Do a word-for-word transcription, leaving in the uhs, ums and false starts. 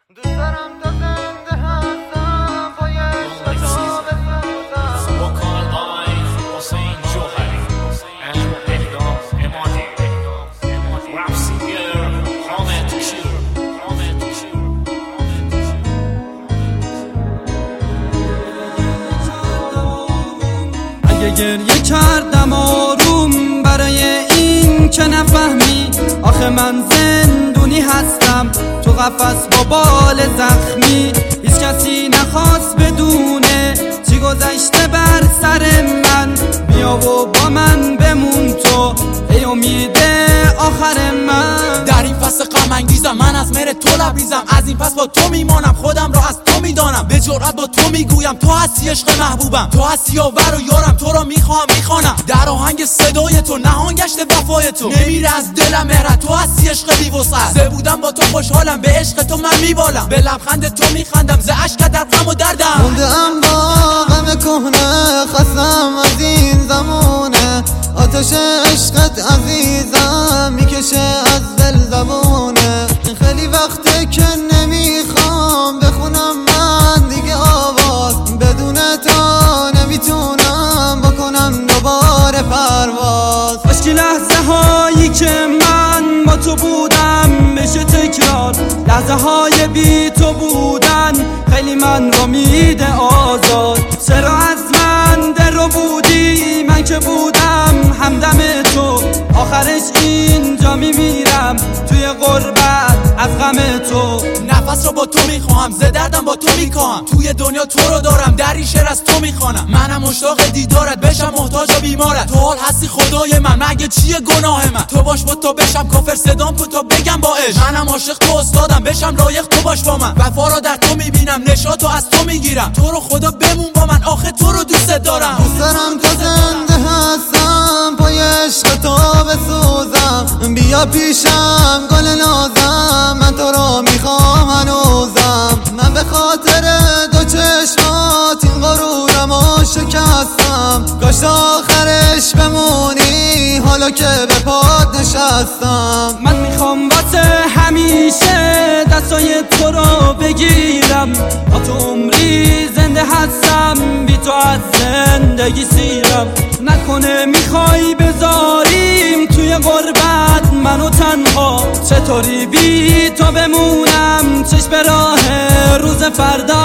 دوست دارم تا زنده هستم پای عشق تو بسازم. اگه گریه کردم آروم برای این که نفهمی، آخه من زندونی هستم تو قفس با بال زخمی. هیچ کسی نخواست بدونه چی گذشته بر سر من، بیا و با من بمون تو ای امید آخر من. در این فصل غم انگیزم من از مهر تو لبریزم، از این پس با تو میمانم خودم را از تو میدانم، به جرأت با تو میگویم تو هستی عشق محبوبم، تو هستی یاور و یارم، تو را میخواهم میخوانم در آهنگ صدای تو نهان گشته وفای تو، نمیره از دلم مهرت، تو هستی عشق بی وسعت. زه بودم با تو خوشحالم، به عشق تو من میبالم، به لبخند تو میخندم ز اشک در غم و دردم. موندم با غم کهنه خستم از این زمونه، آتش عشقت عزیزم میکشه از دل زبونه. خیلی وقته که نمیخوام بخونم من دیگه آواز، بدون تو نمیتونم بکنم دوباره پرواز. کاشکی لحظه هایی که من با تو بودم بشه تکرار، لحظه های بی تو بودن خیلی من رو میده آزاد. چرا از من در رو بودی من که بودم همدم تو، آخرش اینجا میمیرم توی غربت از غم تو. نفس رو با تو میخواهم، ز دردم با تو میکاهم، توی دنیا تو رو دارم، در این شعر از تو میخوانم. منم مشتاق دیدارت بشم محتاج و بیمارت، تو حال هستی خدای من، مگه چیه گناه من؟ تو باش با تو بشم کافر صدام کن تا بگم با عشق، منم عاشق تو استادم بشم لایق تو باش با من. وفا را در تو میبینم نشاطو از تو میگیرم، تو رو خدا بمون با من آخه تو رو دوست دارم. دوست دارم تا زنده هستم پای عشق تو بسوزم، بیا پیشم گل نازم، من تو رو میخوام هنوزم. من به خاطر دو چشمات این غرورمو شکستم، کاش آخرش بمونی حالا که به پات نشستم. من میخوام واسه همیشه دستای تو رو بگیرم، با تو عمری زنده هستم، بی تو از زندگی سیرم. نکنه میخوای بذاریم توی غربت منو تنها، چطوری بی تو بمونم چشم راه روز فردا.